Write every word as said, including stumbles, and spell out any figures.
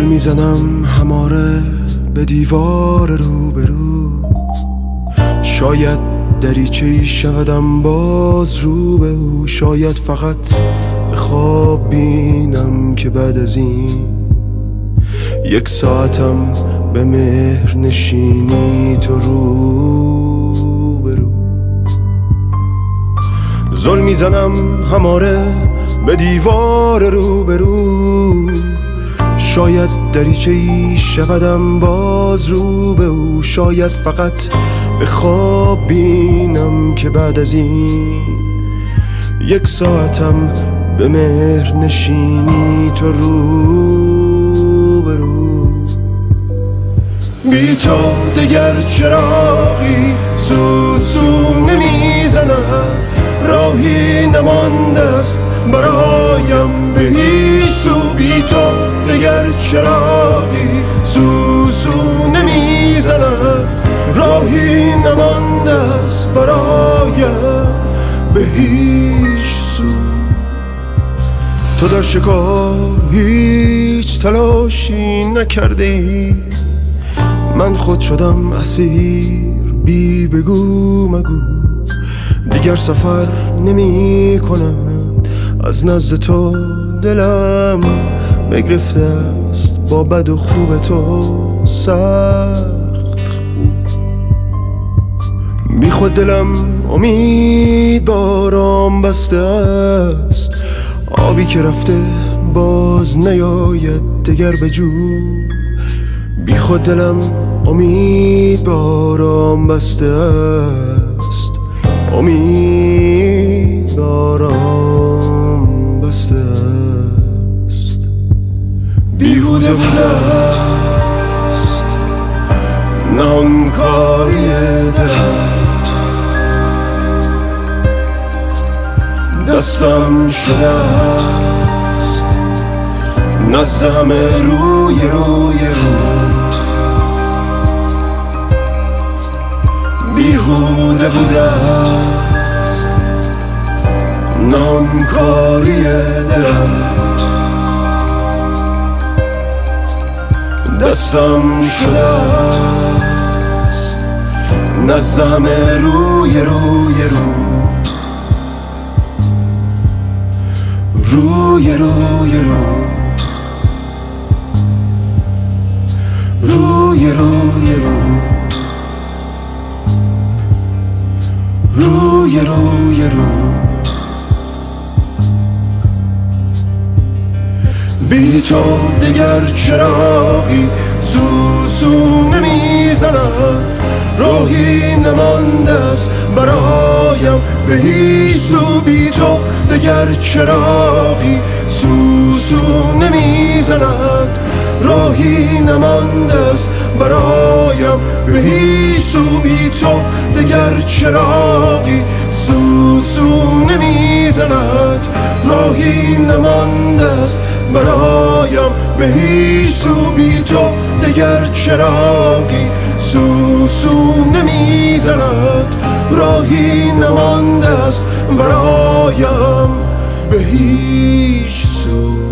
زل میزنم هماره به دیوار روبرو، شاید دریچه‌ای شودم باز رو به او. شاید فقط به خواب بینم که بعد از این یک ساعتم به مهر نشینی تو رو به رو. زل میزنم هماره به دیوار رو به رو، شاید دریچه‌ای شودم باز رو به او. شاید فقط به خواب بینم که بعد از این یک ساعتم به مهر نشینی تو رو به رو. بی تو دگر چراغی سوسو نمیزند، راهی نمانده است برایم به هیچ سو. بی تو دگر چراغی سوسو نمیزند، راهی نمانده است برایم به هیچ سو. تو در شکار هیچ تلاشی نکرده ای، من خود شدم اسیر بی بگو مگو. دیگر سفر نمی کنم از نزد تو، دلم بگرفته است با بد و خوب تو سخت خوب. بی خود دلم امید بارام بسته است، آبی که رفته باز نیاید دگر به جو. بی خود دلم امید بارام بسته است، امید بارام بسته است. بیهوده بوده است نهانکاری دلم، دستم شده است نزد همه روی روی رو. بیهوده بوده است نهانکاری دلم، دستم شده است نزد همه روی روی رو. روی روی رو روی روی رو روی روی رو. بی تو دیگر چراغی سوسو نمیزند، راهی نمانده است برایم به هیچ سو. بی تو دیگر چراغی سوسو نمیزند، راهی نمانده است برایم به هیچ سو. بی تو دیگر چراغی سوسو نمیزند، راهی نمانده است برایم به هیچ سو. بی تو دیگر چراغی سوسو نمیزند، راهی نمانده است برایم به هیچ سو.